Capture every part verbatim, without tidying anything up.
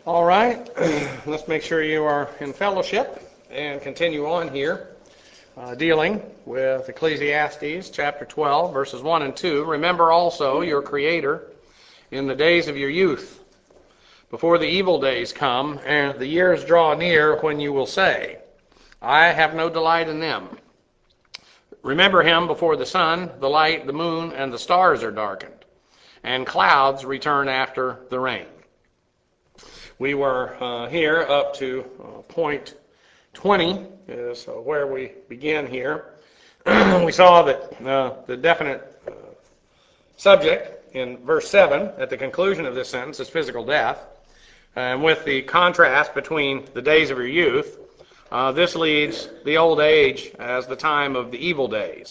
All right, let's make sure you are in fellowship and continue on here, uh, dealing with Ecclesiastes chapter twelve, verses one and two. Remember also your Creator in the days of your youth, before the evil days come and the years draw near when you will say, I have no delight in them. Remember him before the sun, the light, the moon, and the stars are darkened, and clouds return after the rain. We were uh, here up to uh, point twenty is uh, where we begin here. We saw that uh, the definite uh, subject in verse seven at the conclusion of this sentence is physical death. And with the contrast between the days of your youth, uh, this leads the old age as the time of the evil days,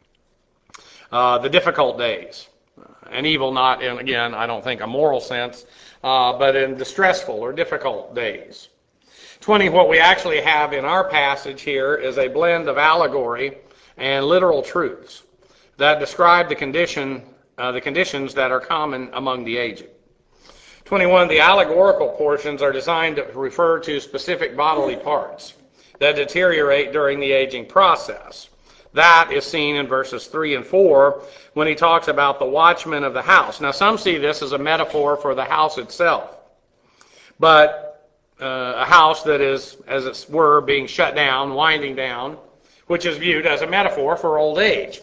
uh, the difficult days. And evil not in, again, I don't think a moral sense, uh, but in distressful or difficult days. twenty, what we actually have in our passage here is a blend of allegory and literal truths that describe the condition, uh, the conditions that are common among the aged. twenty-one, the allegorical portions are designed to refer to specific bodily parts that deteriorate during the aging process. That is seen in verses three and four when he talks about the watchman of the house. Now, some see this as a metaphor for the house itself, but uh, a house that is, as it were, being shut down, winding down, which is viewed as a metaphor for old age.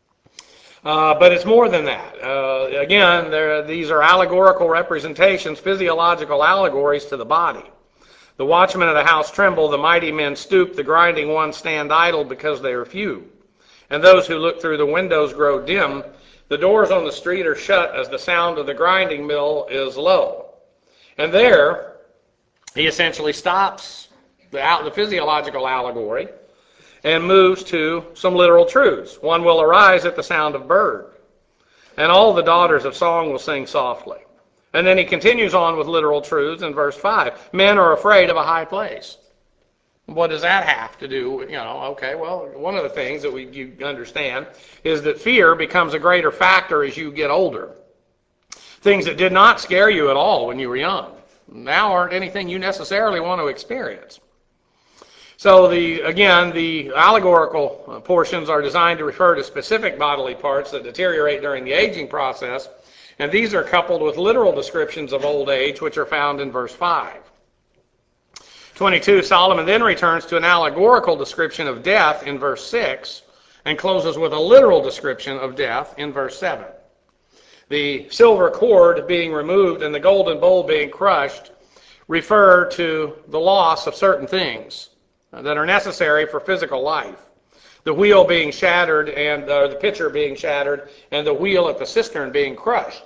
Uh, but it's more than that. Uh, again, there, these are allegorical representations, physiological allegories to the body. The watchmen of the house tremble, the mighty men stoop, the grinding ones stand idle because they are few. And those who look through the windows grow dim. The doors on the street are shut as the sound of the grinding mill is low. And there, he essentially stops the, the physiological allegory and moves to some literal truths. One will arise at the sound of bird, and all the daughters of song will sing softly. And then he continues on with literal truths in verse five. Men are afraid of a high place. What does that have to do with, you know, okay, well, one of the things that we you understand is that fear becomes a greater factor as you get older. Things that did not scare you at all when you were young now aren't anything you necessarily want to experience. So, the again, the allegorical portions are designed to refer to specific bodily parts that deteriorate during the aging process, and these are coupled with literal descriptions of old age, which are found in verse five. twenty-two, Solomon then returns to an allegorical description of death in verse six and closes with a literal description of death in verse seven. The silver cord being removed and the golden bowl being crushed refer to the loss of certain things that are necessary for physical life. The wheel being shattered and uh, the pitcher being shattered and the wheel at the cistern being crushed.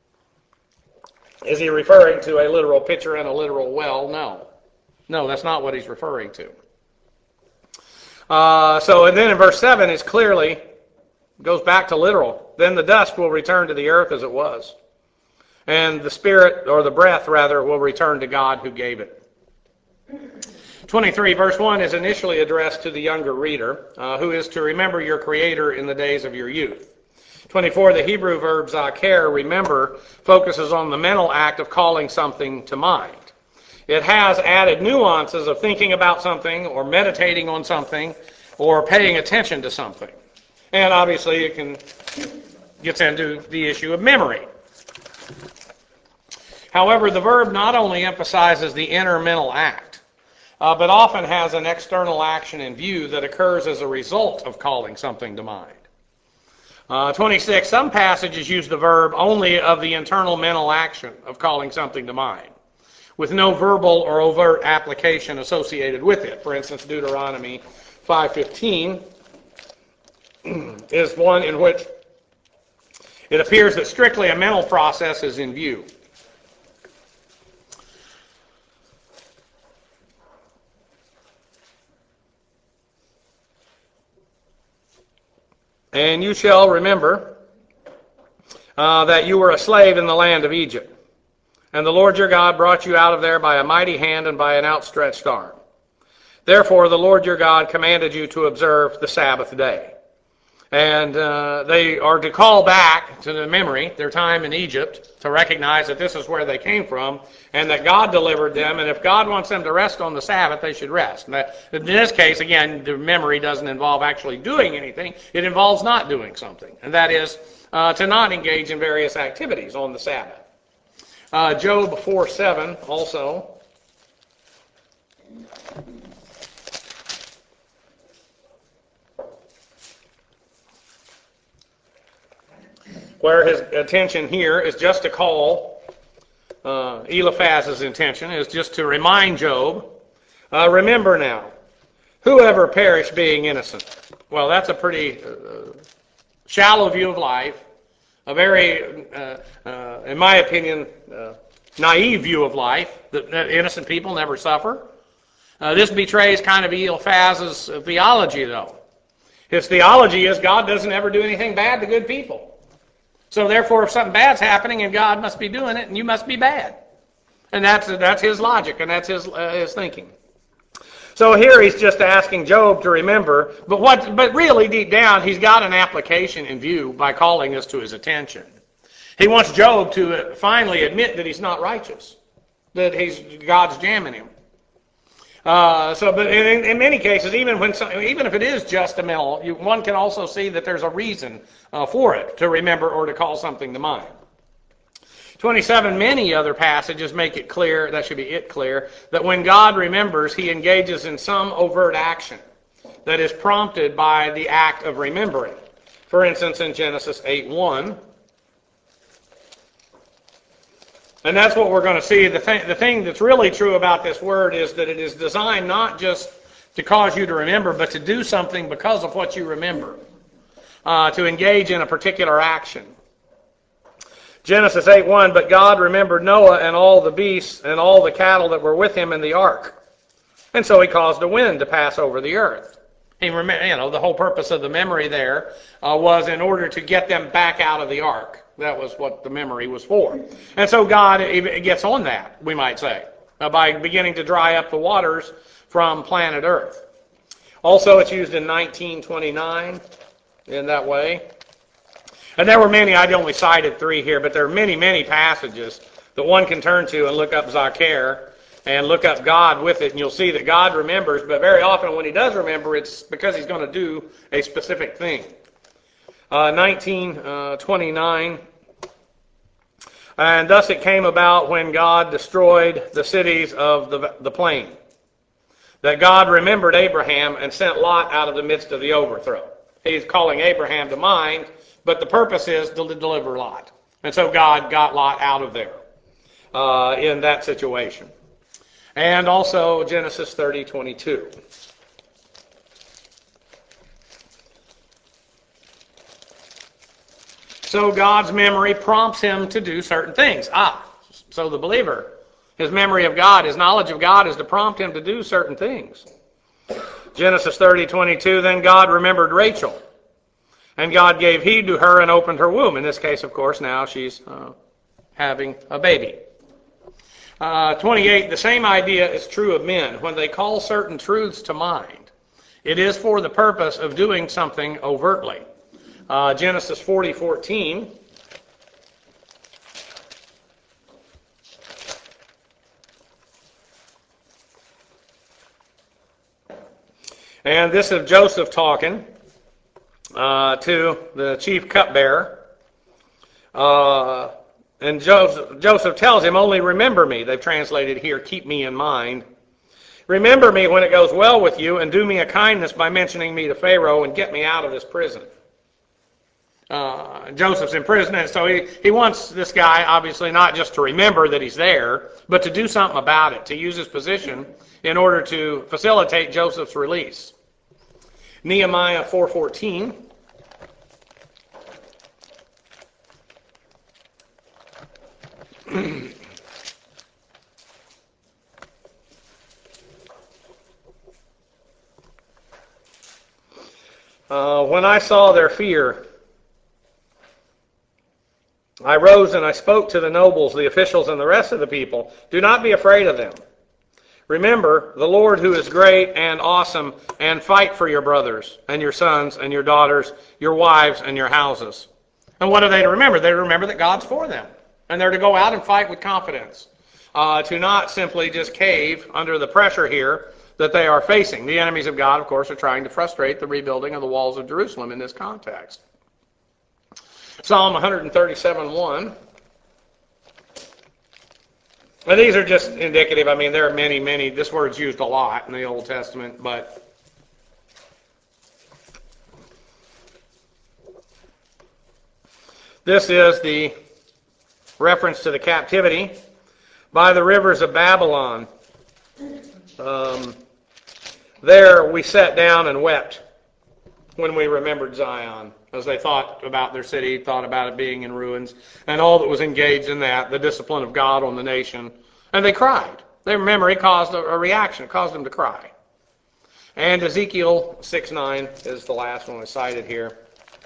Is he referring to a literal pitcher and a literal well? No. No, that's not what he's referring to. Uh, so, and then in verse seven, it's clearly goes back to literal. Then the dust will return to the earth as it was, and the spirit, or the breath rather, will return to God who gave it. twenty-three, verse one is initially addressed to the younger reader, uh, who is to remember your Creator in the days of your youth. twenty-four, the Hebrew verb zaker, remember, focuses on the mental act of calling something to mind. It has added nuances of thinking about something or meditating on something or paying attention to something. And obviously it can gets into the issue of memory. However, the verb not only emphasizes the inner mental act, uh, but often has an external action in view that occurs as a result of calling something to mind. Uh, twenty-six, some passages use the verb only of the internal mental action of calling something to mind, with no verbal or overt application associated with it. For instance, Deuteronomy five fifteen is one in which it appears that strictly a mental process is in view. And you shall remember uh, that you were a slave in the land of Egypt. And the Lord your God brought you out of there by a mighty hand and by an outstretched arm. Therefore the Lord your God commanded you to observe the Sabbath day. And uh, they are to call back to the memory their time in Egypt, to recognize that this is where they came from and that God delivered them. And if God wants them to rest on the Sabbath, they should rest. And that, in this case, again, the memory doesn't involve actually doing anything. It involves not doing something. And that is uh, to not engage in various activities on the Sabbath. Uh, Job four seven also. Where his attention here is just to call, uh, Eliphaz's intention is just to remind Job, uh, remember now, whoever perished being innocent. Well, that's a pretty uh, shallow view of life, a very, uh, uh, in my opinion, uh, naive view of life, that, that innocent people never suffer. Uh, this betrays kind of Eliphaz's theology, though. His theology is God doesn't ever do anything bad to good people. So therefore, if something bad's happening, and God must be doing it, and you must be bad. And that's that's his logic, and that's his uh, his thinking. So here he's just asking Job to remember, but what? But really, deep down, he's got an application in view by calling this to his attention. He wants Job to finally admit that he's not righteous, that he's God's jamming him. Uh, so, but in, in many cases, even when some, even if it is just a mental, you, one can also see that there's a reason uh, for it to remember or to call something to mind. twenty-seven, many other passages make it clear, that should be it clear, that when God remembers, he engages in some overt action that is prompted by the act of remembering. For instance, in Genesis eight one. And that's what we're going to see. The, th- the thing that's really true about this word is that it is designed not just to cause you to remember, but to do something because of what you remember, uh, to engage in a particular action. Genesis eight one, but God remembered Noah and all the beasts and all the cattle that were with him in the ark. And so he caused a wind to pass over the earth. He rem- you know, the whole purpose of the memory there uh, was in order to get them back out of the ark. That was what the memory was for. And so God gets on that, we might say, uh, by beginning to dry up the waters from planet Earth. Also, it's used in nineteen twenty-nine in that way. And there were many, I'd only cited three here, but there are many, many passages that one can turn to and look up Zakir and look up God with it, and you'll see that God remembers, but very often when he does remember, it's because he's going to do a specific thing. Uh, nineteen twenty-nine, and thus it came about when God destroyed the cities of the, the plain, that God remembered Abraham and sent Lot out of the midst of the overthrow. He's calling Abraham to mind, but the purpose is to deliver Lot. And so God got Lot out of there uh, in that situation. And also Genesis thirty twenty-two. So God's memory prompts him to do certain things. Ah, so the believer, his memory of God, his knowledge of God is to prompt him to do certain things. Genesis thirty twenty-two, then God remembered Rachel, and God gave heed to her and opened her womb. In this case, of course, now she's uh, having a baby. Uh, twenty-eight, the same idea is true of men. When they call certain truths to mind, it is for the purpose of doing something overtly. Uh, Genesis forty fourteen. And this is Joseph talking uh, to the chief cupbearer. Uh, and Joseph, Joseph tells him, only remember me. They've translated here, keep me in mind. Remember me when it goes well with you, and do me a kindness by mentioning me to Pharaoh and get me out of this prison. Uh, Joseph's in prison, and so he, he wants this guy, obviously, not just to remember that he's there, but to do something about it, to use his position in order to facilitate Joseph's release. Nehemiah four fourteen. uh, when I saw their fear, I rose and I spoke to the nobles, the officials, and the rest of the people. Do not be afraid of them. Remember the Lord who is great and awesome, and fight for your brothers and your sons and your daughters, your wives and your houses. And what are they to remember? They remember that God's for them. And they're to go out and fight with confidence. Uh, to not simply just cave under the pressure here that they are facing. The enemies of God, of course, are trying to frustrate the rebuilding of the walls of Jerusalem in this context. Psalm one thirty-seven one. And these are just indicative. I mean, there are many, many. This word's used a lot in the Old Testament, but this is the reference to the captivity by the rivers of Babylon. Um, there we sat down and wept when we remembered Zion, as they thought about their city, thought about it being in ruins, and all that was engaged in that, the discipline of God on the nation. And they cried. Their memory caused a, a reaction. It caused them to cry. And Ezekiel six nine is the last one I cited here.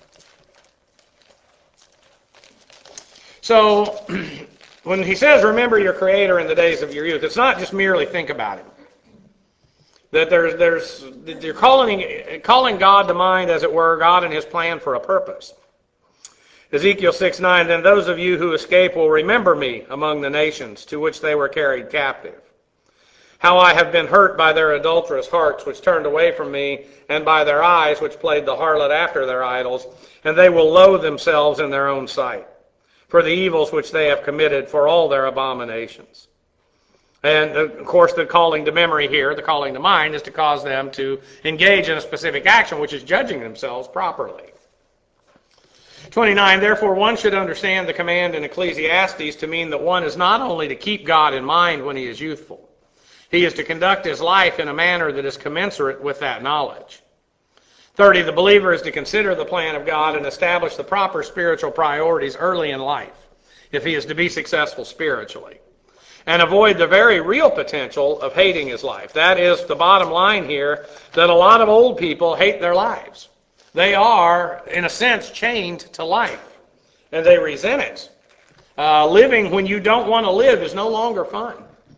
So, when he says, remember your Creator in the days of your youth, it's not just merely think about Him. That there's, there's, you're calling, calling God to mind, as it were, God and His plan for a purpose. Ezekiel six nine, then those of you who escape will remember me among the nations to which they were carried captive. How I have been hurt by their adulterous hearts, which turned away from me, and by their eyes, which played the harlot after their idols, and they will loathe themselves in their own sight, for the evils which they have committed, for all their abominations. And, of course, the calling to memory here, the calling to mind, is to cause them to engage in a specific action, which is judging themselves properly. twenty-nine, therefore one should understand the command in Ecclesiastes to mean that one is not only to keep God in mind when he is youthful, he is to conduct his life in a manner that is commensurate with that knowledge. thirty, the believer is to consider the plan of God and establish the proper spiritual priorities early in life, if he is to be successful spiritually, and avoid the very real potential of hating his life. That is the bottom line here, that a lot of old people hate their lives. They are, in a sense, chained to life, and they resent it. Uh, living when you don't want to live is no longer fun.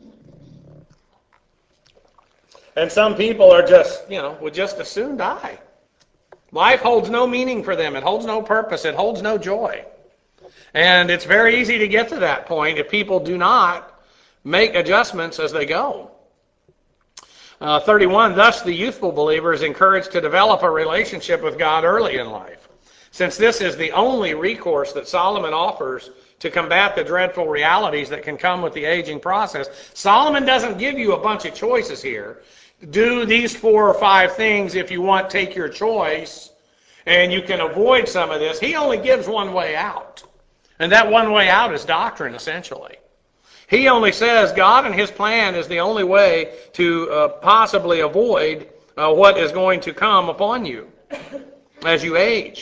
And some people are just, you know, would just as soon die. Life holds no meaning for them. It holds no purpose. It holds no joy. And it's very easy to get to that point if people do not make adjustments as they go. Uh, thirty-one, thus the youthful believer is encouraged to develop a relationship with God early in life, since this is the only recourse that Solomon offers to combat the dreadful realities that can come with the aging process. Solomon doesn't give you a bunch of choices here. Do these four or five things if you want, take your choice, and you can avoid some of this. He only gives one way out, and that one way out is doctrine, essentially. He only says God and His plan is the only way to uh, possibly avoid uh, what is going to come upon you as you age.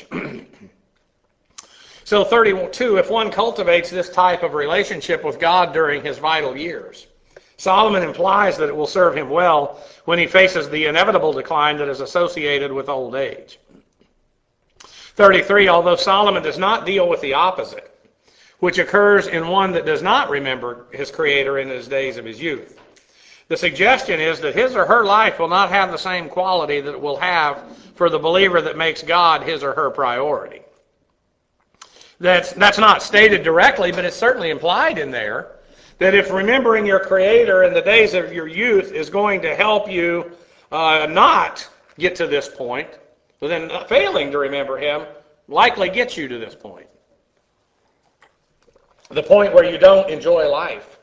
So thirty-two, if one cultivates this type of relationship with God during his vital years, Solomon implies that it will serve him well when he faces the inevitable decline that is associated with old age. thirty-three, although Solomon does not deal with the opposite, which occurs in one that does not remember his Creator in his days of his youth. The suggestion is that his or her life will not have the same quality that it will have for the believer that makes God his or her priority. That's, that's not stated directly, but it's certainly implied in there, that if remembering your Creator in the days of your youth is going to help you uh, not get to this point, then failing to remember Him likely gets you to this point. The point where you don't enjoy life.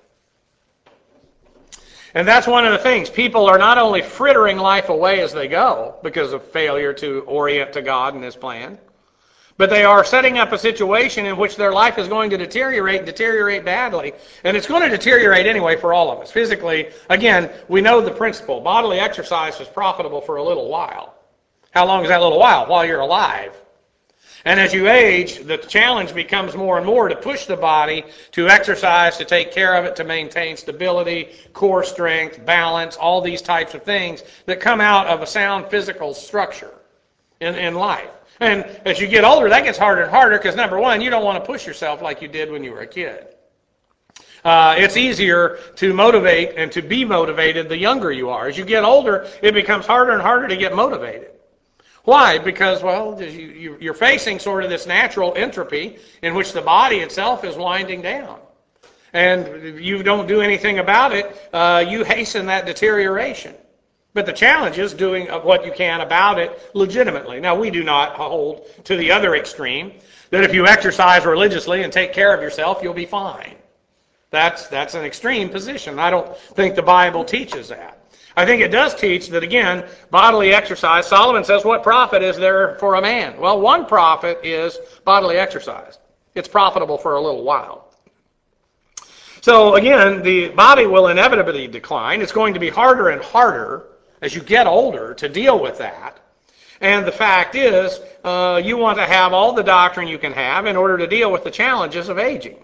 And that's one of the things. People are not only frittering life away as they go because of failure to orient to God and His plan, but they are setting up a situation in which their life is going to deteriorate and deteriorate badly. And it's going to deteriorate anyway for all of us. Physically, again, we know the principle. Bodily exercise is profitable for a little while. How long is that little while? While you're alive. And as you age, the challenge becomes more and more to push the body to exercise, to take care of it, to maintain stability, core strength, balance, all these types of things that come out of a sound physical structure in, in life. And as you get older, that gets harder and harder because, number one, you don't want to push yourself like you did when you were a kid. Uh, it's easier to motivate and to be motivated the younger you are. As you get older, it becomes harder and harder to get motivated. Why? Because, well, you, you're facing sort of this natural entropy in which the body itself is winding down. And if you don't do anything about it, uh, you hasten that deterioration. But the challenge is doing what you can about it legitimately. Now, we do not hold to the other extreme, that if you exercise religiously and take care of yourself, you'll be fine. That's, that's an extreme position. I don't think the Bible teaches that. I think it does teach that, again, bodily exercise, Solomon says, what profit is there for a man? Well, one profit is bodily exercise. It's profitable for a little while. So, again, the body will inevitably decline. It's going to be harder and harder as you get older to deal with that. And the fact is, uh, you want to have all the doctrine you can have in order to deal with the challenges of aging.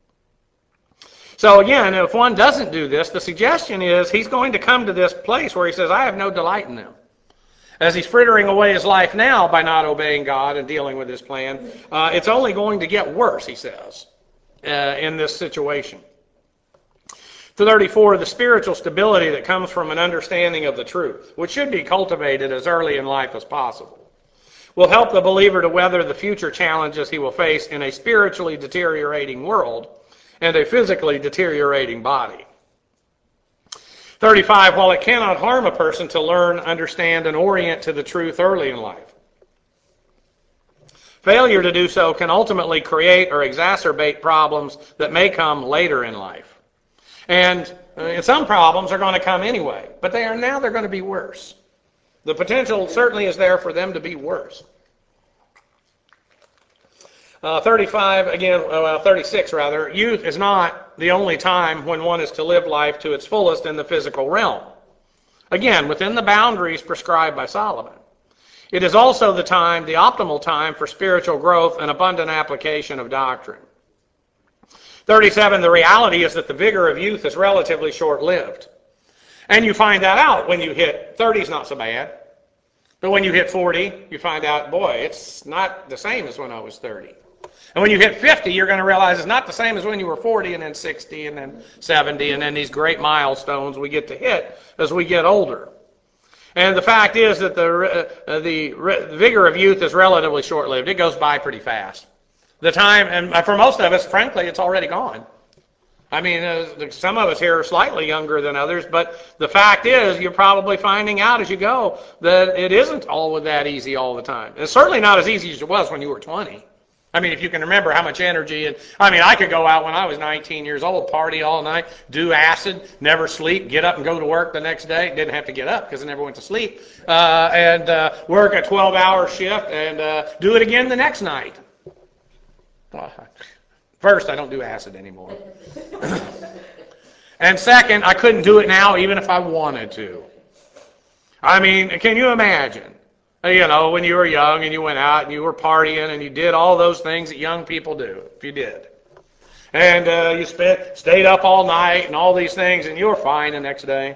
So again, if one doesn't do this, the suggestion is he's going to come to this place where he says, I have no delight in them. As he's frittering away his life now by not obeying God and dealing with his plan, uh, it's only going to get worse, he says, uh, in this situation. thirty-four, the spiritual stability that comes from an understanding of the truth, which should be cultivated as early in life as possible, will help the believer to weather the future challenges he will face in a spiritually deteriorating world and a physically deteriorating body. thirty-five, while it cannot harm a person to learn, understand, and orient to the truth early in life, failure to do so can ultimately create or exacerbate problems that may come later in life. And uh, some problems are going to come anyway, but they are now they're going to be worse. The potential certainly is there for them to be worse. Uh, thirty-five, again, uh, thirty-six rather, youth is not the only time when one is to live life to its fullest in the physical realm. Again, within the boundaries prescribed by Solomon. It is also the time, the optimal time for spiritual growth and abundant application of doctrine. thirty-seven, the reality is that the vigor of youth is relatively short-lived. And you find that out when you hit thirty is not so bad. But when you hit forty, you find out, boy, it's not the same as when I was thirty. And when you hit fifty, you're going to realize it's not the same as when you were forty, and then sixty, and then seventy, and then these great milestones we get to hit as we get older. And the fact is that the, uh, the vigor of youth is relatively short-lived. It goes by pretty fast. The time, and for most of us, frankly, it's already gone. I mean, uh, some of us here are slightly younger than others, but the fact is you're probably finding out as you go that it isn't all that easy all the time. It's certainly not as easy as it was when you were twenty. I mean, if you can remember how much energy, and I mean, I could go out when I was nineteen years old, party all night, do acid, never sleep, get up and go to work the next day. Didn't have to get up because I never went to sleep, uh, and uh, work a twelve-hour shift and uh, do it again the next night. First, I don't do acid anymore. And second, I couldn't do it now even if I wanted to. I mean, can you imagine? You know, when you were young and you went out and you were partying and you did all those things that young people do, if you did. And uh, you spent, stayed up all night and all these things, and you were fine the next day.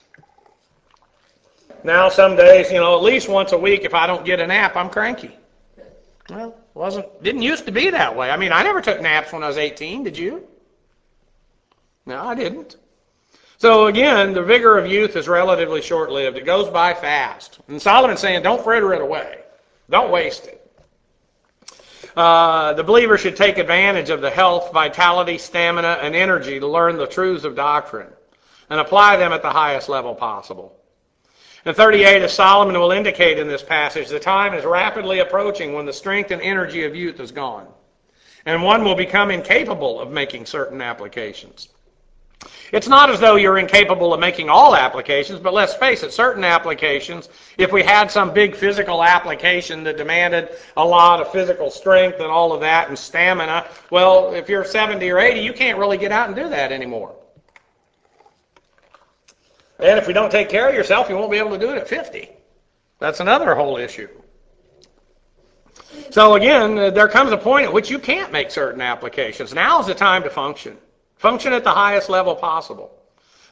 Now some days, you know, at least once a week, if I don't get a nap, I'm cranky. Well, wasn't didn't used to be that way. I mean, I never took naps when I was eighteen, did you? No, I didn't. So again, the vigor of youth is relatively short-lived. It goes by fast. And Solomon's saying, don't fritter it away. Don't waste it. Uh, the believer should take advantage of the health, vitality, stamina, and energy to learn the truths of doctrine and apply them at the highest level possible. And thirty-eight, as Solomon will indicate in this passage, the time is rapidly approaching when the strength and energy of youth is gone, and one will become incapable of making certain applications. It's not as though you're incapable of making all applications, but let's face it, certain applications, if we had some big physical application that demanded a lot of physical strength and all of that and stamina, well, if you're seventy or eighty, you can't really get out and do that anymore. And if you don't take care of yourself, you won't be able to do it at fifty. That's another whole issue. So again, there comes a point at which you can't make certain applications. Now is the time to function. Function at the highest level possible.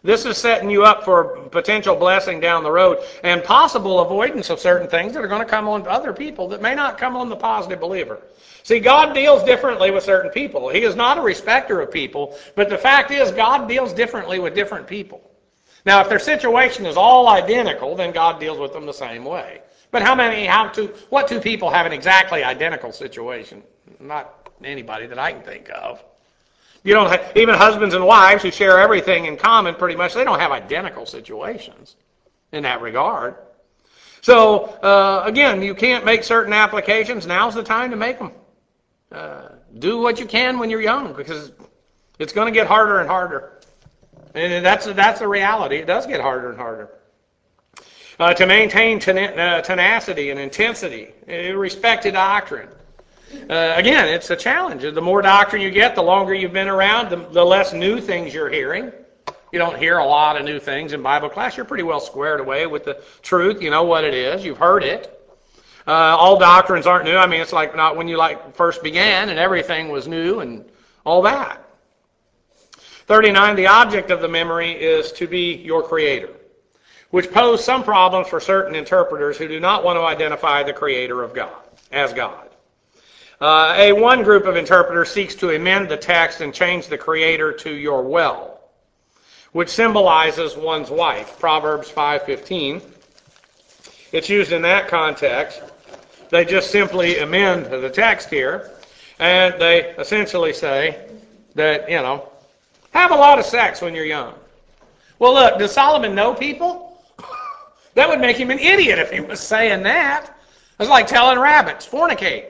This is setting you up for potential blessing down the road and possible avoidance of certain things that are going to come on to other people that may not come on the positive believer. See, God deals differently with certain people. He is not a respecter of people, but the fact is God deals differently with different people. Now, if their situation is all identical, then God deals with them the same way. But how many, how two, what two people have an exactly identical situation? Not anybody that I can think of. You don't have, even husbands and wives who share everything in common, pretty much, they don't have identical situations in that regard. So, uh, again, you can't make certain applications. Now's the time to make them. Uh, do what you can when you're young, because it's going to get harder and harder. And that's, that's the reality. It does get harder and harder. Uh, to maintain ten, uh, tenacity and intensity, uh, respect to doctrine. Uh, again, it's a challenge. The more doctrine you get, the longer you've been around, the, the less new things you're hearing. You don't hear a lot of new things in Bible class. You're pretty well squared away with the truth. You know what it is. You've heard it. Uh, all doctrines aren't new. I mean, it's like not when you like first began and everything was new and all that. thirty-nine, the object of the memory is to be your creator, which pose some problems for certain interpreters who do not want to identify the creator of God as God. Uh, a one group of interpreters seeks to amend the text and change the creator to your well, which symbolizes one's wife. Proverbs five fifteen. It's used in that context. They just simply amend the text here, and they essentially say that, you know, have a lot of sex when you're young. Well, look, does Solomon know people? That would make him an idiot if he was saying that. It's like telling rabbits, fornicate.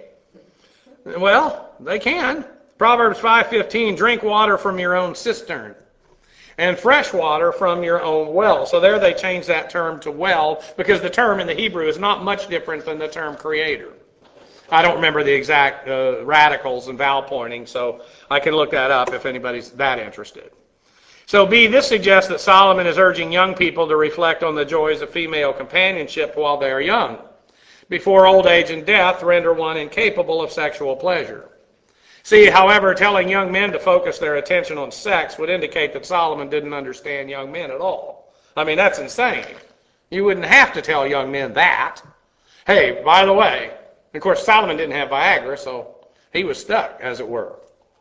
Well, they can. Proverbs five fifteen, drink water from your own cistern and fresh water from your own well. So there they changed that term to well, because the term in the Hebrew is not much different than the term creator. I don't remember the exact uh, radicals and vowel pointing, so I can look that up if anybody's that interested. So B, this suggests that Solomon is urging young people to reflect on the joys of female companionship while they are young. Before old age and death render one incapable of sexual pleasure. See, however, telling young men to focus their attention on sex would indicate that Solomon didn't understand young men at all. I mean, that's insane. You wouldn't have to tell young men that. Hey, by the way, of course, Solomon didn't have Viagra, so he was stuck, as it were.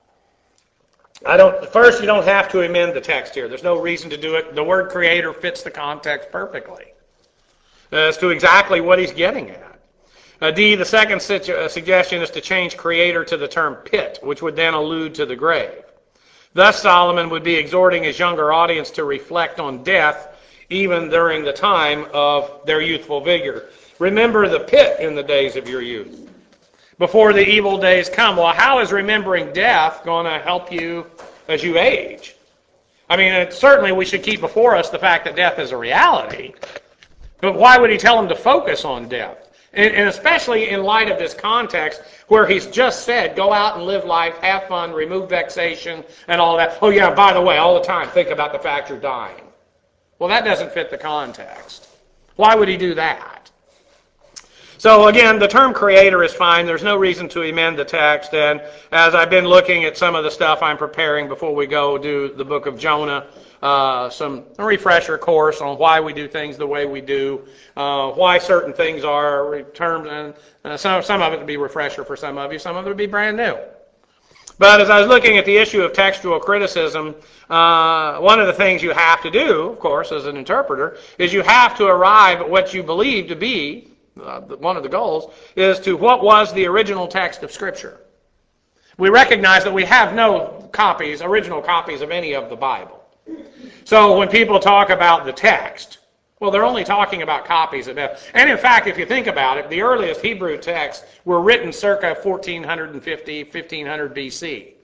I don't. First, you don't have to amend the text here. There's no reason to do it. The word creator fits the context perfectly as to exactly what he's getting at. Uh, D, the second situ- uh, suggestion is to change creator to the term pit, which would then allude to the grave. Thus, Solomon would be exhorting his younger audience to reflect on death even during the time of their youthful vigor. Remember the pit in the days of your youth, before the evil days come. Well, how is remembering death going to help you as you age? I mean, it, certainly we should keep before us the fact that death is a reality, but why would he tell them to focus on death? And, and especially in light of this context where he's just said, go out and live life, have fun, remove vexation, and all that. Oh yeah, by the way, all the time, think about the fact you're dying. Well, that doesn't fit the context. Why would he do that? So again, the term creator is fine. There's no reason to amend the text. And as I've been looking at some of the stuff I'm preparing before we go do the book of Jonah, uh, some a refresher course on why we do things the way we do, uh, why certain things are termed, and uh, some, some of it will be refresher for some of you, some of it will be brand new. But as I was looking at the issue of textual criticism, uh, one of the things you have to do, of course, as an interpreter, is you have to arrive at what you believe to be, uh, one of the goals, is to what was the original text of Scripture. We recognize that we have no copies, original copies of any of the Bible. So when people talk about the text, well, they're only talking about copies of it. And in fact, if you think about it, the earliest Hebrew texts were written circa fourteen fifty, fifteen hundred B C.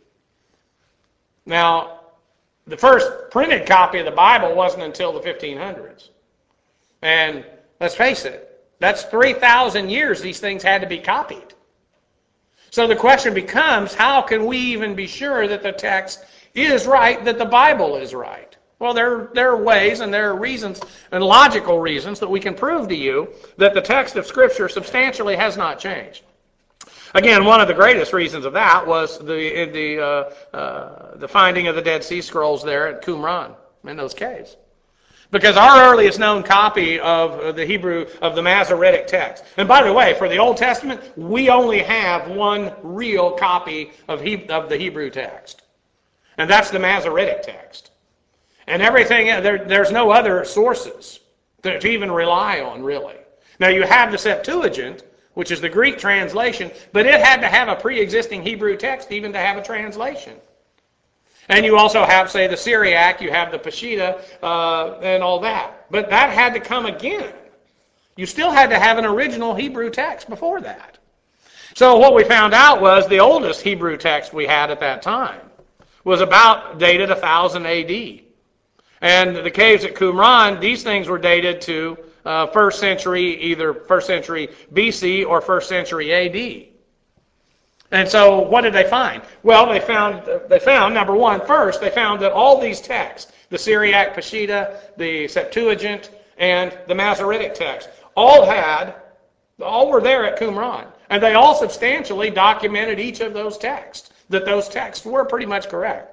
Now, the first printed copy of the Bible wasn't until the fifteen hundreds. And let's face it, that's three thousand years these things had to be copied. So the question becomes, how can we even be sure that the text is right, that the Bible is right? Well, there, there are ways and there are reasons and logical reasons that we can prove to you that the text of Scripture substantially has not changed. Again, one of the greatest reasons of that was the the uh, uh, the finding of the Dead Sea Scrolls there at Qumran. in those caves. Because our earliest known copy of the Hebrew, of the Masoretic text, and by the way, for the Old Testament, we only have one real copy of, he, of the Hebrew text. And that's the Masoretic text. And everything, there, there's no other sources to, to even rely on, really. Now you have the Septuagint, which is the Greek translation, but it had to have a pre-existing Hebrew text even to have a translation. And you also have, say, the Syriac, you have the Peshitta, uh, and all that. But that had to come again. You still had to have an original Hebrew text before that. So what we found out was the oldest Hebrew text we had at that time was about dated one thousand A D. And the caves at Qumran, these things were dated to uh, first century, either first century B C or first century A D. And so what did they find? Well, they found, they found, number one, first, they found that all these texts, the Syriac Peshitta, the Septuagint, and the Masoretic text, all had, all were there at Qumran. And they all substantially documented each of those texts, that those texts were pretty much correct.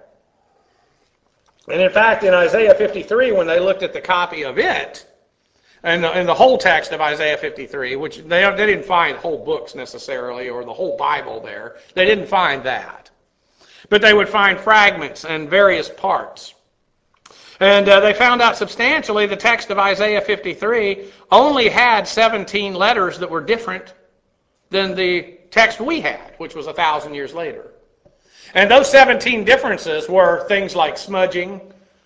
And in fact, in Isaiah fifty-three, when they looked at the copy of it, and the, and the whole text of Isaiah fifty-three, which they, they didn't find whole books necessarily, or the whole Bible there. They didn't find that. But they would find fragments and various parts. And uh, they found out substantially the text of Isaiah fifty-three only had seventeen letters that were different than the text we had, which was a thousand years later. And those seventeen differences were things like smudging.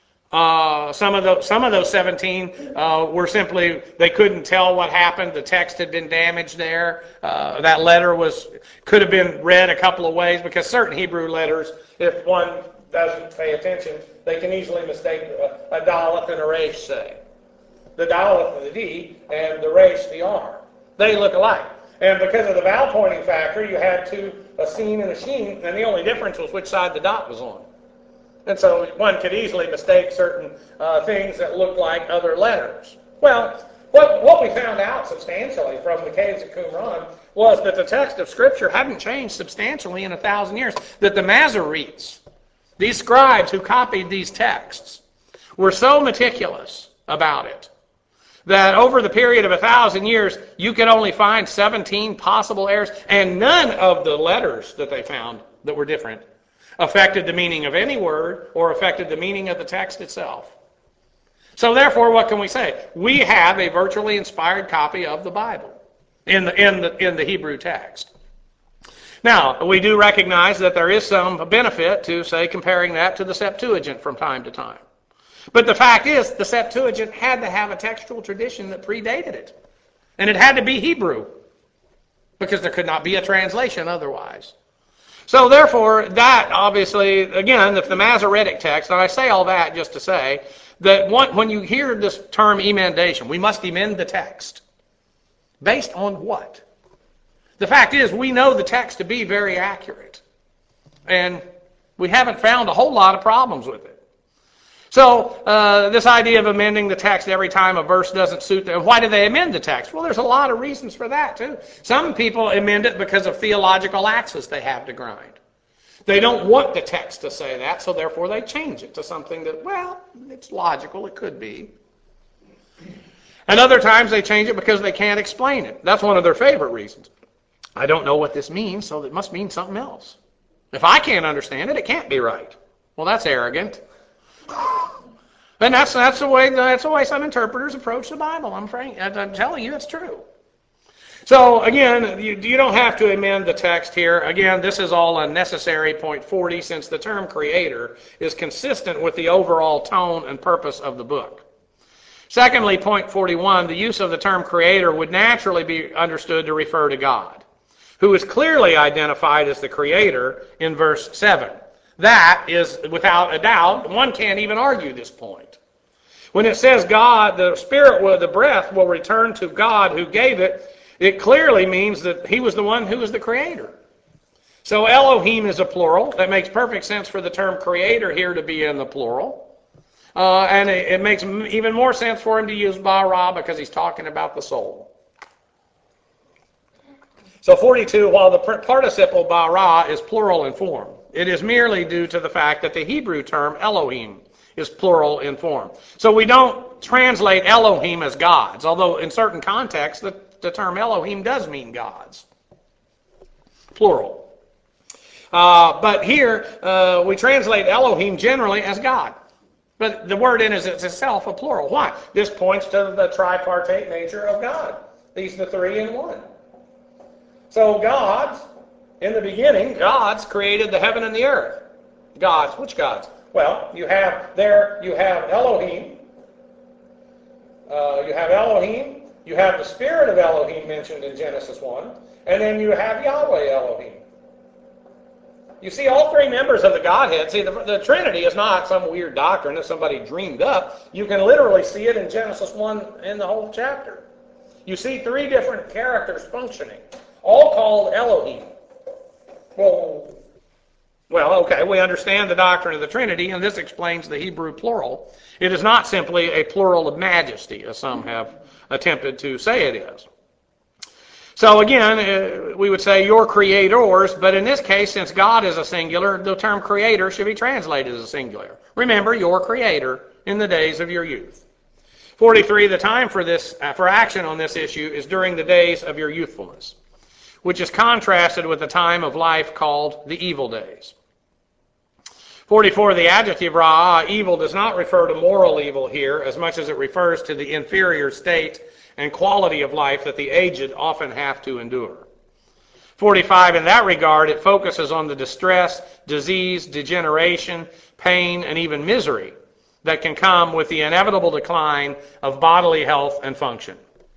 Uh, some of those, some of those seventeen uh, were simply, they couldn't tell what happened. The text had been damaged there. Uh, that letter was could have been read a couple of ways, because certain Hebrew letters, if one doesn't pay attention, they can easily mistake a, a Dalet and a Resh, say. The Dalet, the D, and the Resh, the R. They look alike. And because of the vowel pointing factor, you had two, a Sin and a Shin, and the only difference was which side the dot was on. And so one could easily mistake certain uh, things that look like other letters. Well, what, what we found out substantially from the caves at Qumran was that the text of Scripture hadn't changed substantially in a thousand years. That the Masoretes, these scribes who copied these texts, were so meticulous about it that over the period of a thousand years, you could only find seventeen possible errors, and none of the letters that they found that were different affected the meaning of any word or affected the meaning of the text itself. So therefore, what can we say? We have a virtually inspired copy of the Bible in the, in the, in the Hebrew text. Now, we do recognize that there is some benefit to, say, comparing that to the Septuagint from time to time. But the fact is, the Septuagint had to have a textual tradition that predated it. And it had to be Hebrew, because there could not be a translation otherwise. So therefore, that obviously, again, if the Masoretic text, and I say all that just to say, that one, when you hear this term emendation, we must emend the text. Based on what? The fact is, we know the text to be very accurate. And we haven't found a whole lot of problems with it. So uh, this idea of amending the text every time a verse doesn't suit them. Why do they amend the text? Well, there's a lot of reasons for that, too. Some people amend it because of theological axes they have to grind. They don't want the text to say that, so therefore they change it to something that, well, it's logical, it could be. And other times they change it because they can't explain it. That's one of their favorite reasons. I don't know what this means, so it must mean something else. If I can't understand it, it can't be right. Well, that's arrogant. And that's that's the way that's the way some interpreters approach the Bible. I'm afraid I'm telling you, it's true. So again, you, you don't have to amend the text here. Again, this is all unnecessary. Point forty, since the term creator is consistent with the overall tone and purpose of the book. Secondly, point forty-one, the use of the term creator would naturally be understood to refer to God, who is clearly identified as the creator in verse seven. That is, without a doubt, one can't even argue this point. When it says God, the spirit, will, the breath will return to God who gave it, it clearly means that he was the one who was the creator. So Elohim is a plural. That makes perfect sense for the term creator here to be in the plural. Uh, and it, it makes even more sense for him to use bara because he's talking about the soul. So forty-two, while the participle bara is plural in form, it is merely due to the fact that the Hebrew term Elohim is plural in form. So we don't translate Elohim as gods, although in certain contexts the, the term Elohim does mean gods. Plural. Uh, but here uh, we translate Elohim generally as God. But the word in is itself a plural. Why? This points to the tripartite nature of God. These are the three in one. So gods, in the beginning, gods created the heaven and the earth. Gods, which gods? Well, you have there, you have Elohim. Uh, you have Elohim. You have the spirit of Elohim mentioned in Genesis one. And then you have Yahweh Elohim. You see all three members of the Godhead. See, the, the Trinity is not some weird doctrine that somebody dreamed up. You can literally see it in Genesis one in the whole chapter. You see three different characters functioning, all called Elohim. Well, well, okay, we understand the doctrine of the Trinity, and this explains the Hebrew plural. It is not simply a plural of majesty, as some have attempted to say it is. So again, uh, we would say your creators, but in this case, since God is a singular, the term creator should be translated as a singular. Remember, your creator in the days of your youth. forty-three, the time for this uh, for action on this issue is during the days of your youthfulness, which is contrasted with the time of life called the evil days. forty-four, the adjective ra'ah, evil, does not refer to moral evil here as much as it refers to the inferior state and quality of life that the aged often have to endure. forty-five, in that regard, it focuses on the distress, disease, degeneration, pain, and even misery that can come with the inevitable decline of bodily health and function.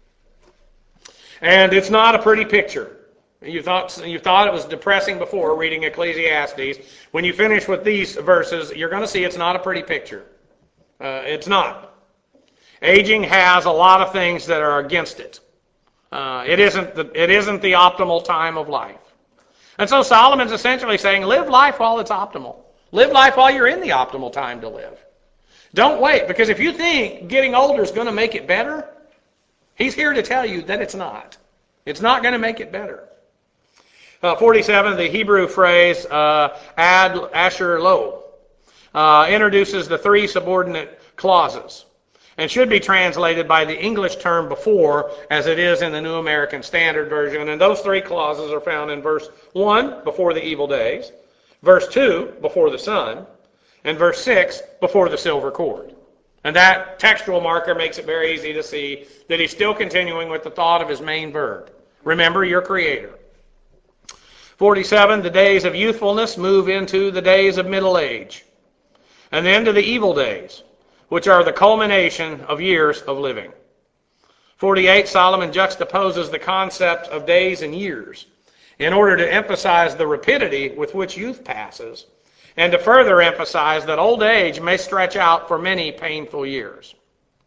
And it's not a pretty picture. You thought you thought it was depressing before reading Ecclesiastes. When you finish with these verses, you're going to see it's not a pretty picture. Uh, it's not. Aging has a lot of things that are against it. Uh, it isn't the, it isn't the optimal time of life. And so Solomon's essentially saying, live life while it's optimal. Live life while you're in the optimal time to live. Don't wait, because if you think getting older is going to make it better, he's here to tell you that it's not. It's not going to make it better. Uh, forty-seven, the Hebrew phrase uh, ad asher lo uh, introduces the three subordinate clauses and should be translated by the English term before, as it is in the New American Standard Version. And those three clauses are found in verse one, before the evil days, verse two, before the sun, and verse six, before the silver cord. And that textual marker makes it very easy to see that he's still continuing with the thought of his main verb. Remember your Creator. forty-seven, the days of youthfulness move into the days of middle age, and then to the evil days, which are the culmination of years of living. forty-eight, Solomon juxtaposes the concept of days and years in order to emphasize the rapidity with which youth passes, and to further emphasize that old age may stretch out for many painful years.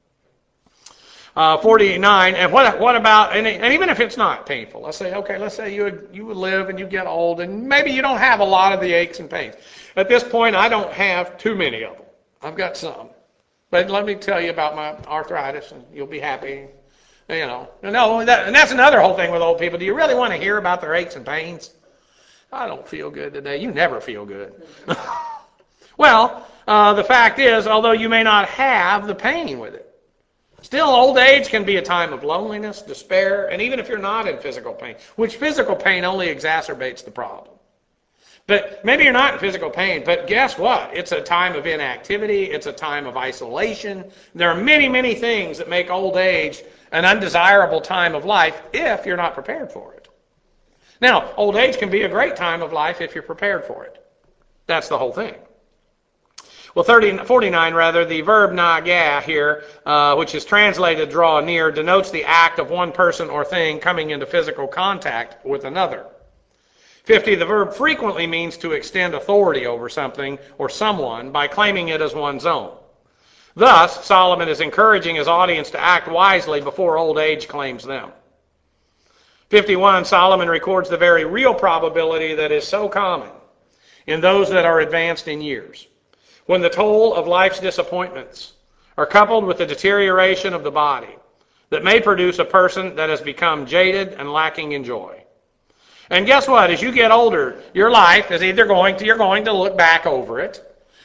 Uh, forty-nine, and what what about, and, and even if it's not painful, let's say, okay, let's say you would, you would live and you get old, and maybe you don't have a lot of the aches and pains. At this point, I don't have too many of them. I've got some. But let me tell you about my arthritis, and you'll be happy. You know, no, that, and that's another whole thing with old people. Do you really want to hear about their aches and pains? I don't feel good today. You never feel good. Well, uh, the fact is, although you may not have the pain with it, still old age can be a time of loneliness, despair, and even if you're not in physical pain, which physical pain only exacerbates the problem. But maybe you're not in physical pain, but guess what? It's a time of inactivity. It's a time of isolation. There are many, many things that make old age an undesirable time of life if you're not prepared for it. Now, old age can be a great time of life if you're prepared for it. That's the whole thing. Well, thirty, forty-nine, rather, the verb nagah here, uh, which is translated draw near, denotes the act of one person or thing coming into physical contact with another. fifty, the verb frequently means to extend authority over something or someone by claiming it as one's own. Thus, Solomon is encouraging his audience to act wisely before old age claims them. fifty-one, Solomon records the very real probability that is so common in those that are advanced in years, when the toll of life's disappointments are coupled with the deterioration of the body that may produce a person that has become jaded and lacking in joy. And guess what? As you get older, your life is either going to, you're going to look back over it,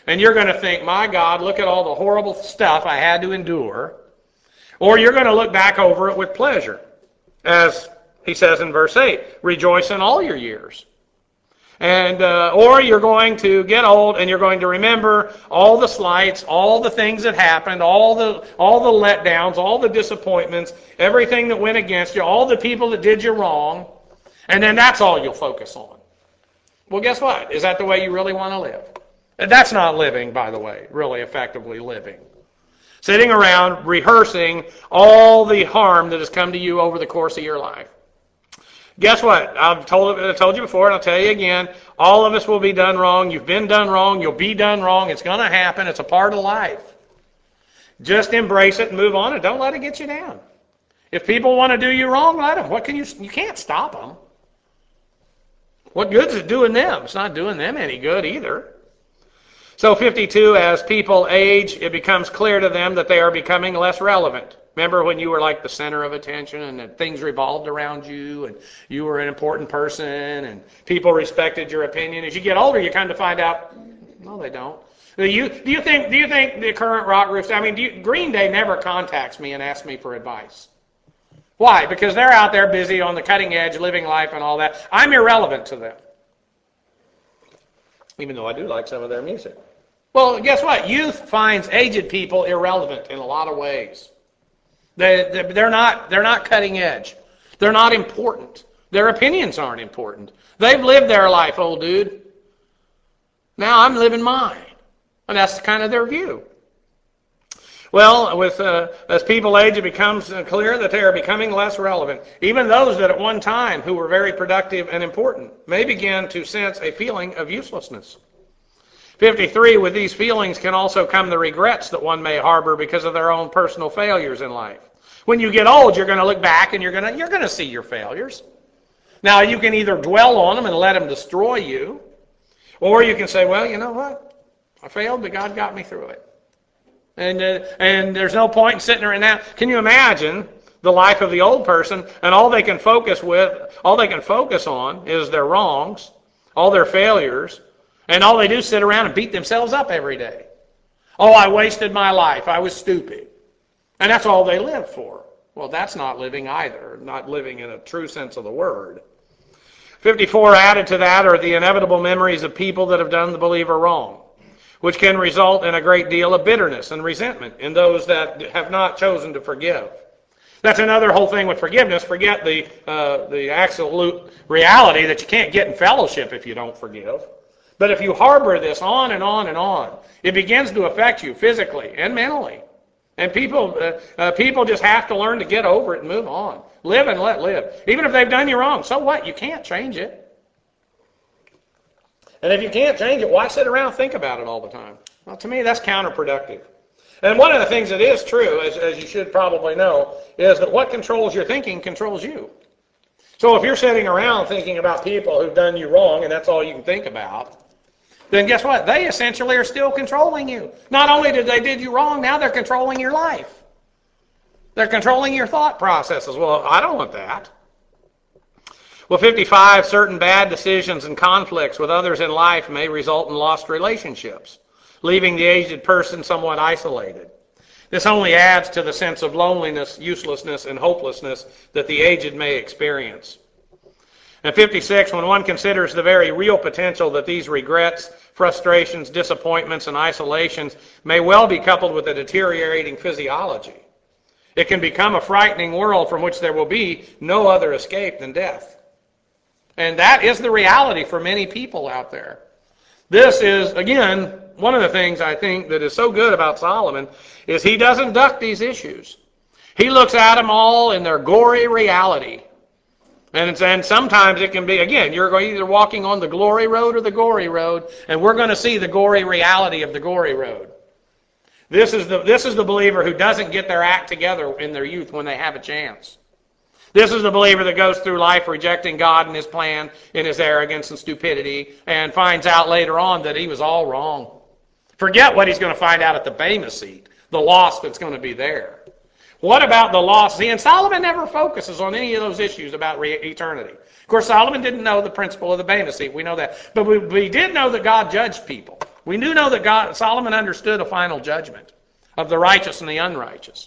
And you're going to think, my God, look at all the horrible stuff I had to endure. Or you're going to look back over it with pleasure. As he says in verse eight, rejoice in all your years. And uh, or you're going to get old and you're going to remember all the slights, all the things that happened, all the all the letdowns, all the disappointments, everything that went against you, all the people that did you wrong, and then that's all you'll focus on. Well, guess what? Is that the way you really want to live? And that's not living, by the way, really effectively living. Sitting around rehearsing all the harm that has come to you over the course of your life. Guess what? I've told, I told you before, and I'll tell you again, all of us will be done wrong. You've been done wrong. You'll be done wrong. It's going to happen. It's a part of life. Just embrace it and move on, and don't let it get you down. If people want to do you wrong, let them. What can you? You can't stop them. What good is it doing them? It's not doing them any good either. So fifty-two, as people age, it becomes clear to them that they are becoming less relevant. Remember when you were like the center of attention and that things revolved around you and you were an important person and people respected your opinion? As you get older, you kind of find out, no, they don't. Do you, do you think do you think the current rock groups, I mean, do you, Green Day never contacts me and asks me for advice. Why? Because they're out there busy on the cutting edge, living life and all that. I'm irrelevant to them. Even though I do like some of their music. Well, guess what? Youth finds aged people irrelevant in a lot of ways. They, they're not, they're not cutting edge. They're not important. Their opinions aren't important. They've lived their life, old dude. Now I'm living mine. And that's kind of their view. Well, with uh, as people age, it becomes clear that they are becoming less relevant. Even those that at one time who were very productive and important may begin to sense a feeling of uselessness. fifty-three, with these feelings can also come the regrets that one may harbor because of their own personal failures in life. When you get old, you're going to look back and you're going to you're going to see your failures. Now, you can either dwell on them and let them destroy you, or you can say, well, you know what? I failed, but God got me through it. And uh, and there's no point in sitting there now. Can you imagine the life of the old person and all they can focus with, all they can focus on is their wrongs, all their failures, and all they do is sit around and beat themselves up every day. Oh, I wasted my life. I was stupid. And that's all they live for. Well, that's not living either, not living in a true sense of the word. fifty-four, added to that are the inevitable memories of people that have done the believer wrong, which can result in a great deal of bitterness and resentment in those that have not chosen to forgive. That's another whole thing with forgiveness. Forget the uh, the absolute reality that you can't get in fellowship if you don't forgive. But if you harbor this on and on and on, it begins to affect you physically and mentally. And people uh, uh, people just have to learn to get over it and move on. Live and let live. Even if they've done you wrong, so what? You can't change it. And if you can't change it, why sit around and think about it all the time? Well, to me, that's counterproductive. And one of the things that is true, as, as you should probably know, is that what controls your thinking controls you. So if you're sitting around thinking about people who've done you wrong, and that's all you can think about, then guess what? They essentially are still controlling you. Not only did they did you wrong, now they're controlling your life. They're controlling your thought processes. Well, I don't want that. Well, fifty-five, certain bad decisions and conflicts with others in life may result in lost relationships, leaving the aged person somewhat isolated. This only adds to the sense of loneliness, uselessness, and hopelessness that the aged may experience. And fifty-six, when one considers the very real potential that these regrets, frustrations, disappointments, and isolations may well be coupled with a deteriorating physiology, it can become a frightening world from which there will be no other escape than death. And that is the reality for many people out there. This is, again, one of the things I think that is so good about Solomon is he doesn't duck these issues. He looks at them all in their gory reality. And, it's, and sometimes it can be, again, you're either walking on the glory road or the gory road, and we're going to see the gory reality of the gory road. This is the, this is the believer who doesn't get their act together in their youth when they have a chance. This is the believer that goes through life rejecting God and His plan in his arrogance and stupidity and finds out later on that he was all wrong. Forget what he's going to find out at the Bema seat, the loss that's going to be there. What about the loss? See, and Solomon never focuses on any of those issues about re- eternity. Of course, Solomon didn't know the principle of the Bema seat. We know that. But we, we did know that God judged people. We do know that God, Solomon understood a final judgment of the righteous and the unrighteous.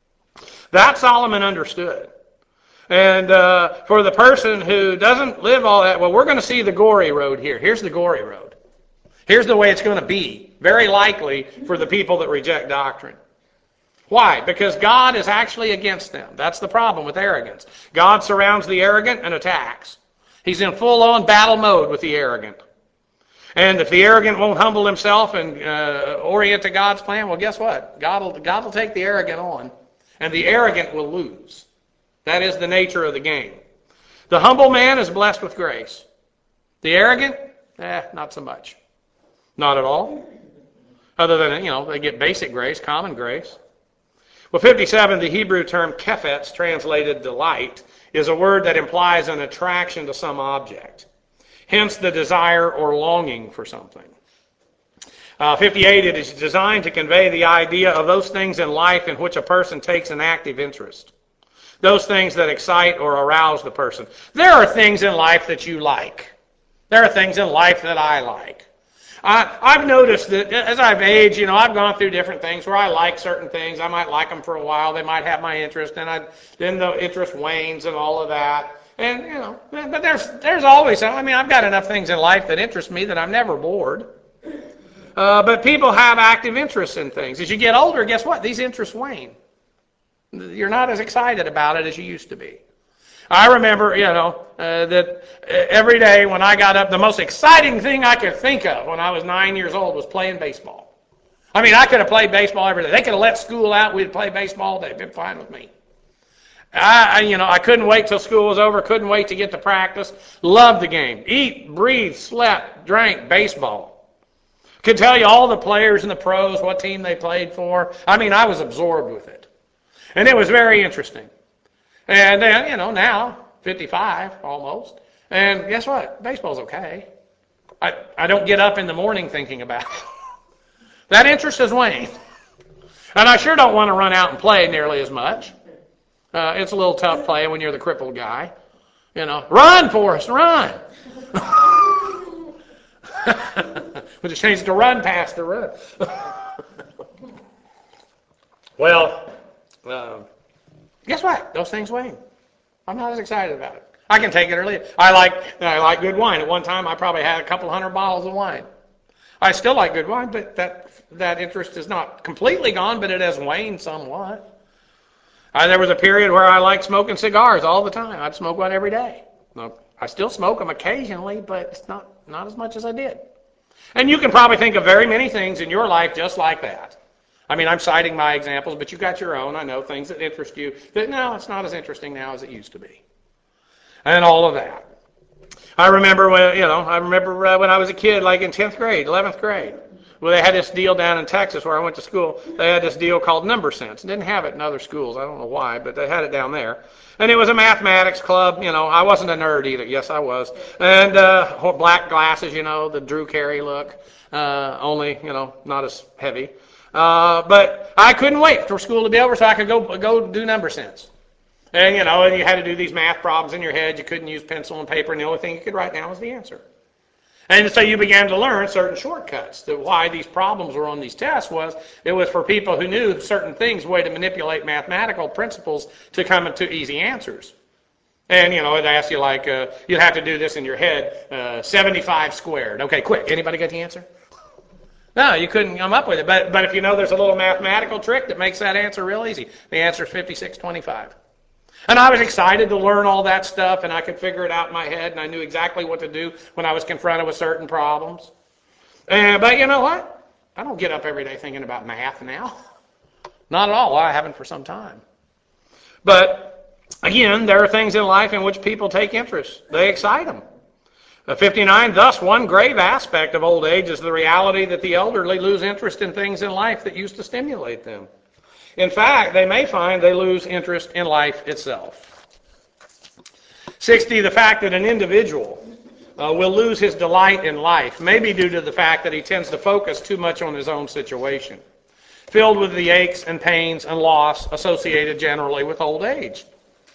That Solomon understood. And uh, for the person who doesn't live all that, well, we're going to see the gory road here. Here's the gory road. Here's the way it's going to be, very likely, for the people that reject doctrine. Why? Because God is actually against them. That's the problem with arrogance. God surrounds the arrogant and attacks. He's in full-on battle mode with the arrogant. And if the arrogant won't humble himself and uh, orient to God's plan, well, guess what? God will, God will take the arrogant on, and the arrogant will lose. That is the nature of the game. The humble man is blessed with grace. The arrogant, eh, not so much. Not at all. Other than, you know, they get basic grace, common grace. Well, fifty-seven, the Hebrew term kefetz, translated delight, is a word that implies an attraction to some object. Hence the desire or longing for something. Uh, fifty-eight, it is designed to convey the idea of those things in life in which a person takes an active interest. Those things that excite or arouse the person. There are things in life that you like. There are things in life that I like. I, I've noticed that as I've aged, you know, I've gone through different things where I like certain things. I might like them for a while. They might have my interest, and I, then the interest wanes and all of that. And, you know, but there's there's always, I mean, I've got enough things in life that interest me that I'm never bored. Uh, but people have active interests in things. As you get older, guess what? These interests wane. You're not as excited about it as you used to be. I remember, you know, uh, that every day when I got up, the most exciting thing I could think of when I was nine years old was playing baseball. I mean, I could have played baseball every day. They could have let school out. We'd play baseball all day. It'd been fine with me. I, I, you know, I couldn't wait till school was over. Couldn't wait to get to practice. Loved the game. Eat, breathe, slept, drank baseball. Could tell you all the players and the pros, what team they played for. I mean, I was absorbed with it. And it was very interesting. And then, you know, now, fifty-five almost, and guess what? Baseball's okay. I, I don't get up in the morning thinking about it. That interest has waned. And I sure don't want to run out and play nearly as much. Uh, it's a little tough playing when you're the crippled guy. You know, run, Forrest, run. We'll just change it to run past run. Well, uh, guess what? Those things wane. I'm not as excited about it. I can take it or leave it. I like I like good wine. At one time, I probably had a couple hundred bottles of wine. I still like good wine, but that that interest is not completely gone, but it has waned somewhat. I, there was a period where I liked smoking cigars all the time. I'd smoke one every day. Now, I still smoke them occasionally, but it's not, not as much as I did. And you can probably think of very many things in your life just like that. I mean, I'm citing my examples, but you've got your own. I know things that interest you. But no, it's not as interesting now as it used to be. And all of that. I remember when, you know, I remember uh, when I was a kid, like in tenth grade, eleventh grade. Well, they had this deal down in Texas where I went to school. They had this deal called Number Sense. Didn't have it in other schools. I don't know why, but they had it down there. And it was a mathematics club. You know, I wasn't a nerd either. Yes, I was. And uh, black glasses, you know, the Drew Carey look. Uh, only, you know, not as heavy. Uh, but I couldn't wait for school to be over so I could go go do Number Sense. And, you know, and you had to do these math problems in your head. You couldn't use pencil and paper, and the only thing you could write down was the answer. And so you began to learn certain shortcuts. That why these problems were on these tests was it was for people who knew certain things, way to manipulate mathematical principles to come to easy answers. And, you know, it asked you like, uh, you'd have to do this in your head, uh, seventy-five squared. Okay, quick. Anybody got the answer? No, you couldn't come up with it. But but if you know there's a little mathematical trick that makes that answer real easy. The answer is fifty-six twenty-five. And I was excited to learn all that stuff, and I could figure it out in my head, and I knew exactly what to do when I was confronted with certain problems. Uh, but you know what? I don't get up every day thinking about math now. Not at all. Well, I haven't for some time. But, again, there are things in life in which people take interest. They excite them. Uh, fifty-nine, thus one grave aspect of old age is the reality that the elderly lose interest in things in life that used to stimulate them. In fact, they may find they lose interest in life itself. sixty, the fact that an individual uh, will lose his delight in life may be due to the fact that he tends to focus too much on his own situation, filled with the aches and pains and loss associated generally with old age.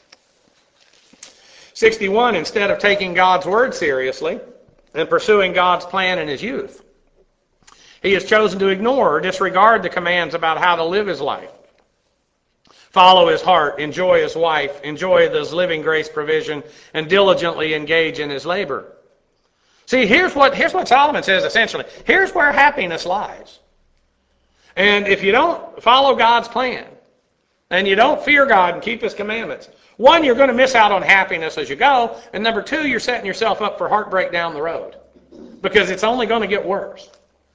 sixty-one, instead of taking God's word seriously and pursuing God's plan in his youth, He has chosen to ignore or disregard the commands about how to live his life. Follow his heart, enjoy his wife, enjoy his living grace provision, and diligently engage in his labor. See, here's what, here's what Solomon says essentially. Here's where happiness lies. And if you don't follow God's plan, and you don't fear God and keep his commandments, one, you're going to miss out on happiness as you go, and number two, you're setting yourself up for heartbreak down the road, because it's only going to get worse.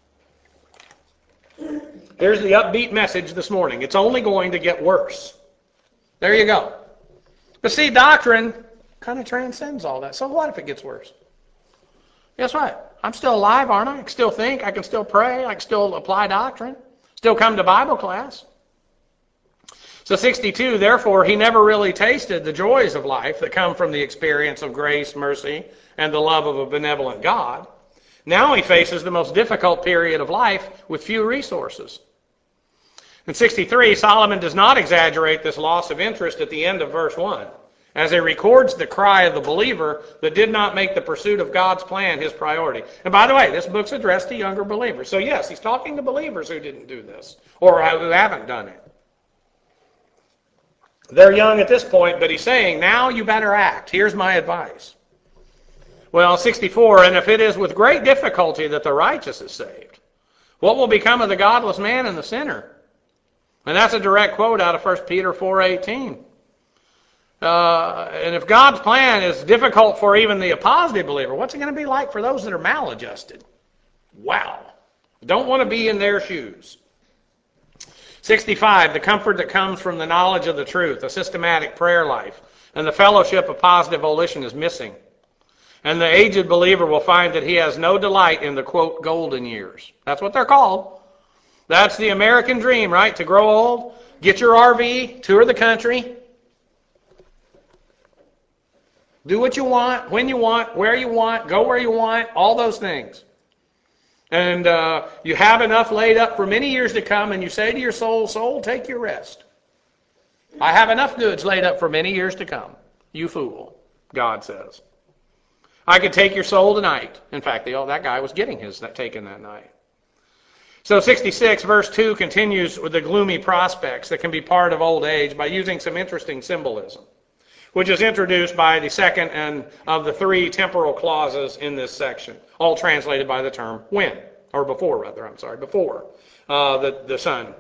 Here's the upbeat message this morning. It's only going to get worse. There you go. But see, doctrine kind of transcends all that. So what if it gets worse? Guess what? I'm still alive, aren't I? I can still think. I can still pray. I can still apply doctrine. Still come to Bible class. So sixty-two, therefore, he never really tasted the joys of life that come from the experience of grace, mercy, and the love of a benevolent God. Now he faces the most difficult period of life with few resources. In sixty-three, Solomon does not exaggerate this loss of interest at the end of verse one, as he records the cry of the believer that did not make the pursuit of God's plan his priority. And by the way, this book's addressed to younger believers. So yes, he's talking to believers who didn't do this, or who haven't done it. They're young at this point, but he's saying, now you better act. Here's my advice. Well, sixty-four, and if it is with great difficulty that the righteous is saved, what will become of the godless man and the sinner? And that's a direct quote out of First Peter four eighteen. Uh, and if God's plan is difficult for even the positive believer, what's it going to be like for those that are maladjusted? Wow. Don't want to be in their shoes. sixty-five, the comfort that comes from the knowledge of the truth, a systematic prayer life, and the fellowship of positive volition is missing. And the aged believer will find that he has no delight in the, quote, golden years. That's what they're called. That's the American dream, right? To grow old, get your R V, tour the country, do what you want, when you want, where you want, go where you want, all those things. And uh, you have enough laid up for many years to come, and you say to your soul, soul, take your rest. I have enough goods laid up for many years to come. You fool, God says. I could take your soul tonight. In fact, the, oh, that guy was getting his that taken that night. So sixty-six, verse two, continues with the gloomy prospects that can be part of old age by using some interesting symbolism, which is introduced by the second and of the three temporal clauses in this section, all translated by the term when, or before rather, I'm sorry, before uh, the, the son.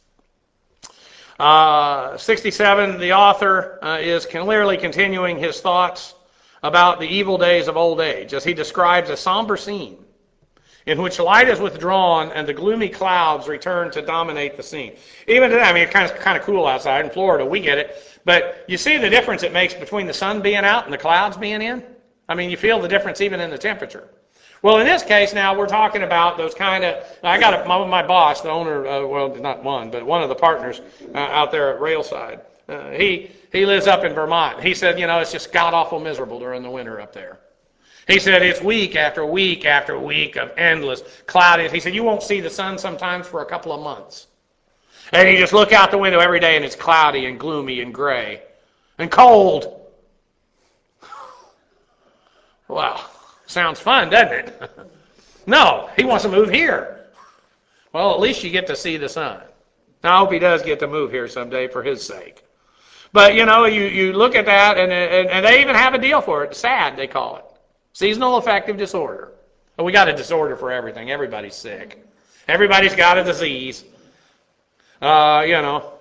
Uh, sixty-seven, the author uh, is clearly continuing his thoughts about the evil days of old age, as he describes a somber scene in which light is withdrawn and the gloomy clouds return to dominate the scene. Even today, I mean, it's kind of, kind of cool outside in Florida, we get it, but you see the difference it makes between the sun being out and the clouds being in? I mean, you feel the difference even in the temperature. Well, in this case now, we're talking about those kind of, I got a, my, my boss, the owner, uh, well, not one, but one of the partners uh, out there at Railside, uh, he, he lives up in Vermont. He said, you know, it's just god-awful miserable during the winter up there. He said it's week after week after week of endless cloudiness. He said you won't see the sun sometimes for a couple of months. And you just look out the window every day and it's cloudy and gloomy and gray and cold. Well, sounds fun, doesn't it? No, he wants to move here. Well, at least you get to see the sun. Now, I hope he does get to move here someday for his sake. But, you know, you, you look at that, and, and, and they even have a deal for it. SAD, they call it. Seasonal affective disorder. Well, we got a disorder for everything. Everybody's sick. Everybody's got a disease. Uh, you know.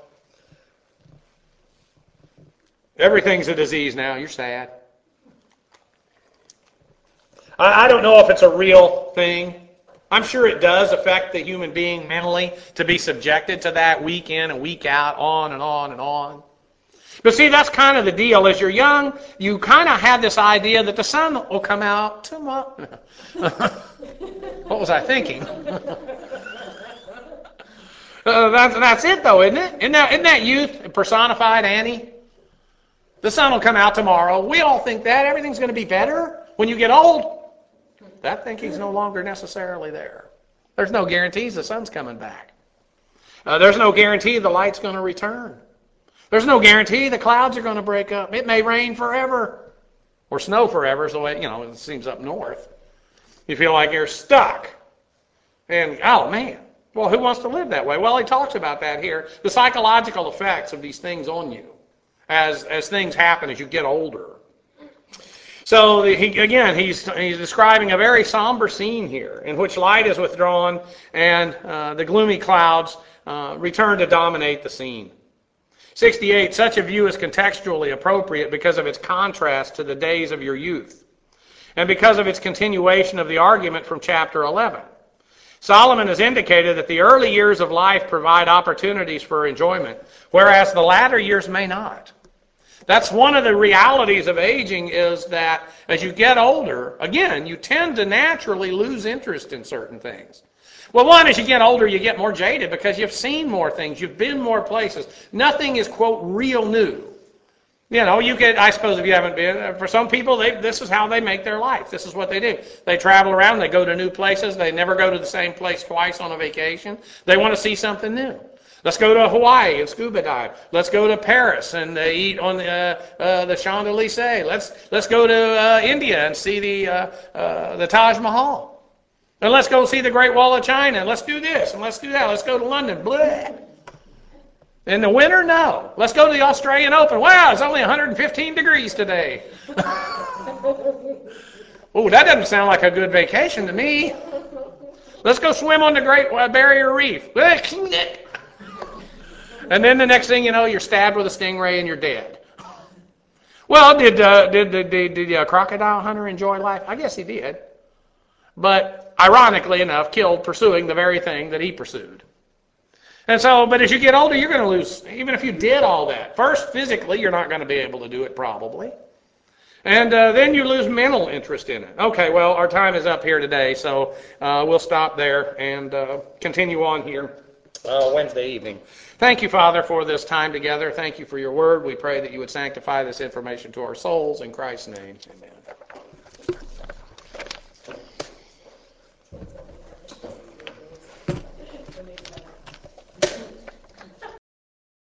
Everything's a disease now. You're sad. I, I don't know if it's a real thing. I'm sure it does affect the human being mentally to be subjected to that week in and week out, on and on and on. But see, that's kind of the deal. As you're young, you kind of have this idea that the sun will come out tomorrow. What was I thinking? uh, that's, that's it, though, isn't it? Isn't that, isn't that youth personified, Annie? The sun will come out tomorrow. We all think that. Everything's going to be better when you get old. That thinking's no longer necessarily there. There's no guarantees the sun's coming back. Uh, there's no guarantee the light's going to return. There's no guarantee the clouds are going to break up. It may rain forever. Or snow forever is the way, you know, it seems up north. You feel like you're stuck. And, oh, man, well, who wants to live that way? Well, he talks about that here, the psychological effects of these things on you as, as things happen as you get older. So, he, again, he's, he's describing a very somber scene here in which light is withdrawn and uh, the gloomy clouds uh, return to dominate the scene. sixty-eight, such a view is contextually appropriate because of its contrast to the days of your youth and because of its continuation of the argument from chapter eleven. Solomon has indicated that the early years of life provide opportunities for enjoyment, whereas the latter years may not. That's one of the realities of aging, is that as you get older, again, you tend to naturally lose interest in certain things. Well, one, as you get older, you get more jaded because you've seen more things, you've been more places. Nothing is, quote, real new. You know, you get, I suppose if you haven't been, for some people, they, this is how they make their life. This is what they do. They travel around, they go to new places, they never go to the same place twice on a vacation. They want to see something new. Let's go to Hawaii and scuba dive. Let's go to Paris and uh, eat on the, uh, uh, the Champs-Élysées. Let's, let's go to uh, India and see the, uh, uh, the Taj Mahal. And let's go see the Great Wall of China. And let's do this and let's do that. Let's go to London. Blah. In the winter, no. Let's go to the Australian Open. Wow, it's only one hundred fifteen degrees today. Oh, that doesn't sound like a good vacation to me. Let's go swim on the Great Barrier Reef. And then the next thing you know, you're stabbed with a stingray and you're dead. Well, did uh, did did, did, did a crocodile hunter enjoy life? I guess he did. But ironically enough, killed pursuing the very thing that he pursued. And so, but as you get older, you're going to lose, even if you did all that. First, physically, you're not going to be able to do it probably. And uh, then you lose mental interest in it. Okay, well, our time is up here today, so uh, we'll stop there and uh, continue on here uh, Wednesday evening. Thank you, Father, for this time together. Thank you for your word. We pray that you would sanctify this information to our souls. In Christ's name, amen.